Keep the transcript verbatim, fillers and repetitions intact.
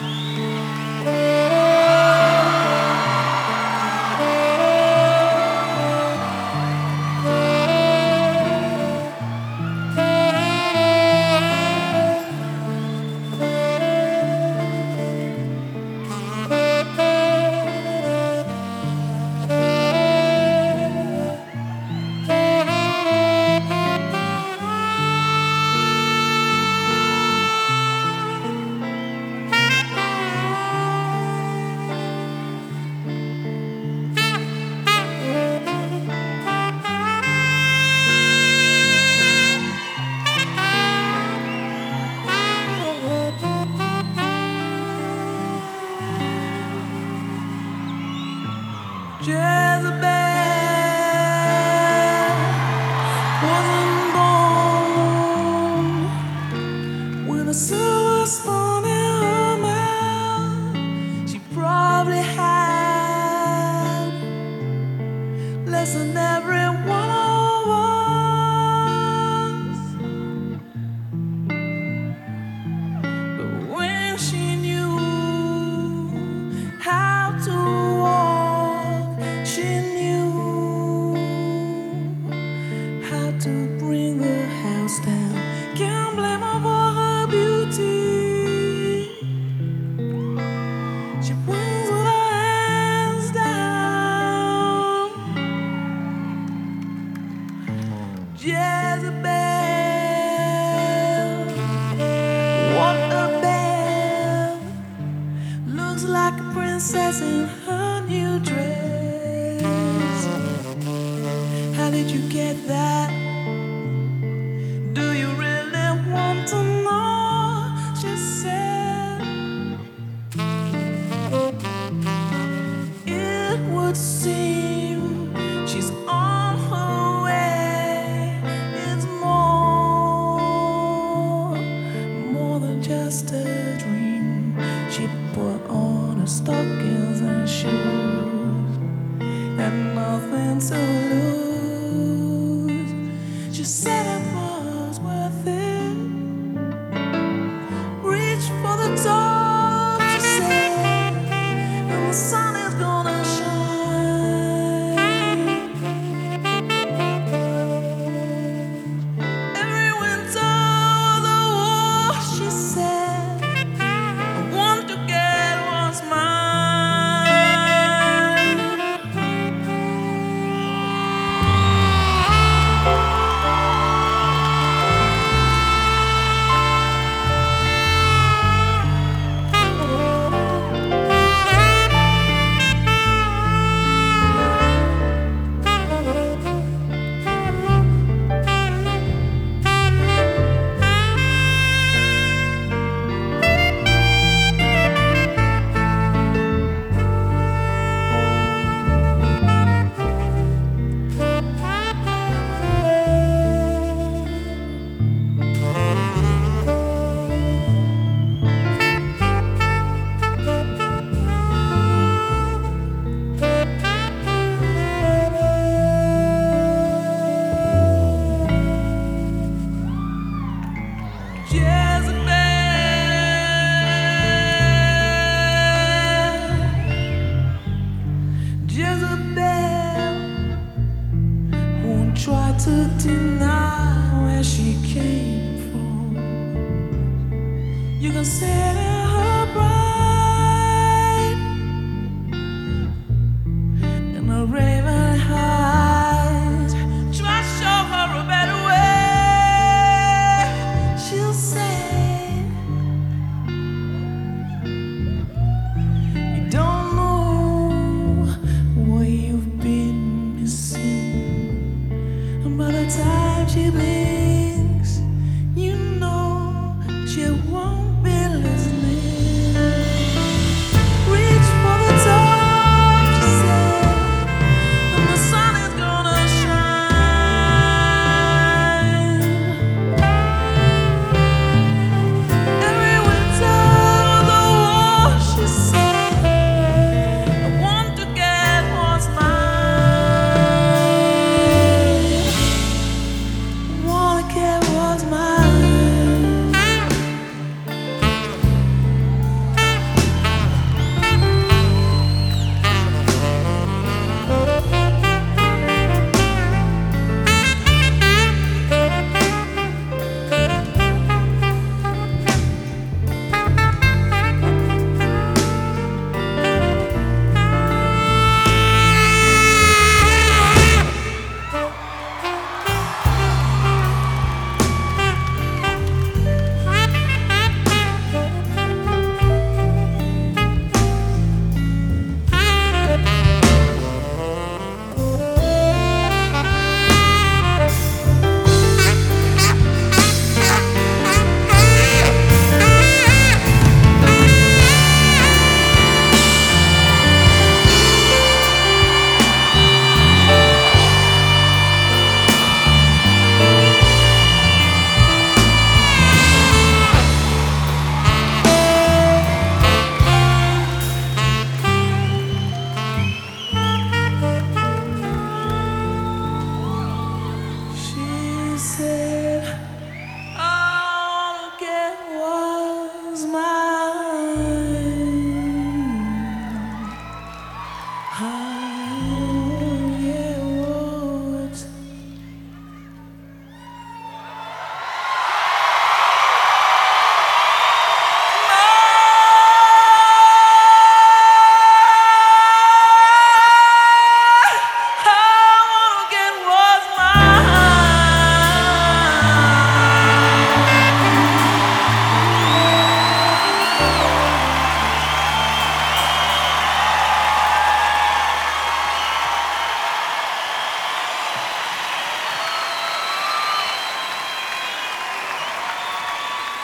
Jezebel wasn't born with a silver spoon in her mouth. She probably had less than every one of us. But when she knew how to walk, she knew how to bring the house down. Can't blame her for her beauty. She wins with her hands down. Jezebel, what a belle. Looks like a princess in her new dress. How did you get that? Do you really want to know? She said, it would seem she's on her way. It's more, more than just a dream. She put on a stock